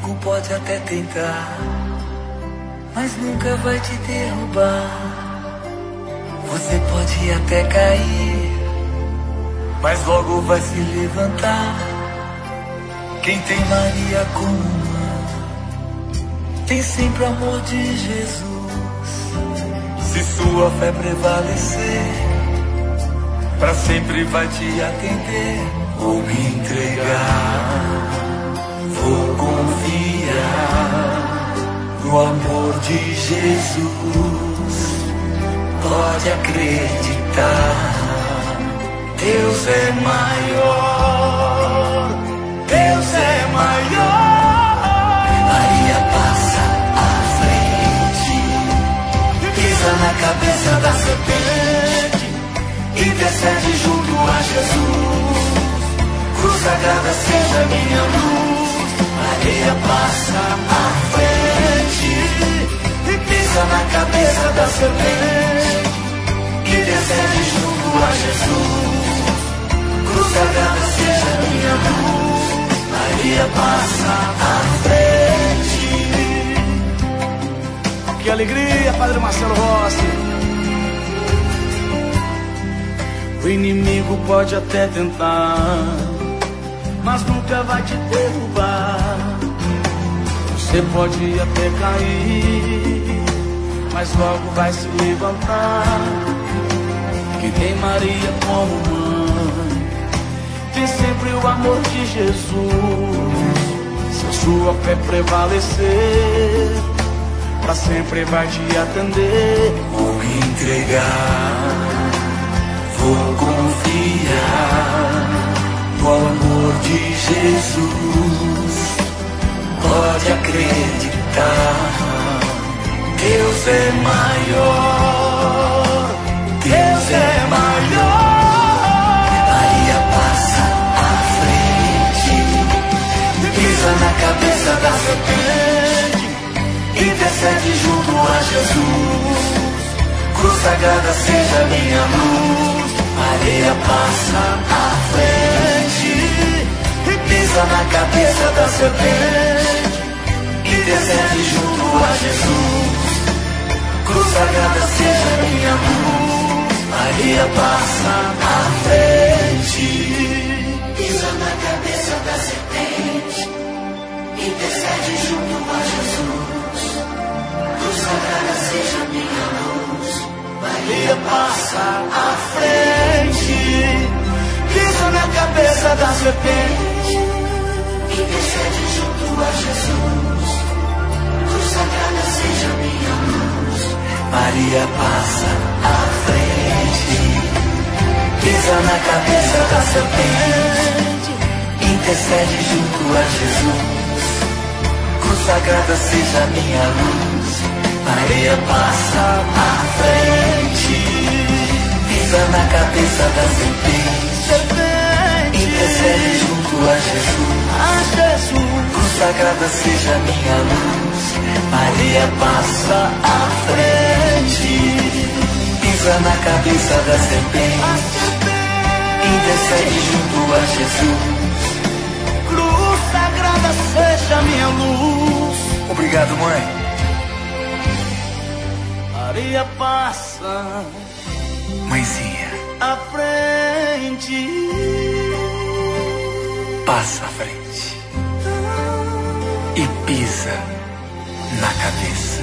inimigo pode até tentar, mas nunca vai te derrubar. Você pode até cair, mas logo vai se levantar. Quem tem Maria como mãe tem sempre o amor de Jesus. Se sua fé prevalecer, pra sempre vai te atender. Vou me entregar, vou confiar no amor de Jesus. Pode acreditar, Deus é maior, Deus é maior. Maria passa à frente, pisa na cabeça da serpente, intercede junto a Jesus. Cruz sagrada seja minha luz. Maria passa à frente e pisa na cabeça da serpente, intercede junto a Jesus. Cruz sagrada seja minha luz. Maria passa à frente. Que alegria, Padre Marcelo Rossi. O inimigo pode até tentar, mas nunca vai te derrubar. Você pode até cair, mas logo vai se levantar. Que tem Maria como mãe tem sempre o amor de Jesus. Se a sua fé prevalecer, pra sempre vai te atender. Vou me entregar, vou confiar no amor de Jesus. Pode acreditar, Deus é maior, Deus é maior. Maria passa à frente, pisa na cabeça da serpente, intercede junto a Jesus. Cruz sagrada seja minha luz. Maria passa à frente e pisa na cabeça da serpente, intercede junto a Jesus. Cruz sagrada seja minha luz. Maria passa à frente, pisa na cabeça da serpente, intercede junto a Jesus. Cruz sagrada seja minha luz. Maria passa à frente, pisa na cabeça da serpente, intercede junto a Jesus. Cruz sagrada seja minha luz. Maria passa à frente, pisa na cabeça da serpente, intercede junto a Jesus. Cruz sagrada seja minha luz. Maria passa à frente, pisa na cabeça da serpente, intercede junto a Jesus. Cruz sagrada seja minha luz. Maria passa à frente, pisa na cabeça da serpente, intercede junto a Jesus. Cruz sagrada seja minha luz. Obrigado, mãe. Maria passa Mãezinha, à frente, passa à frente e pisa na cabeça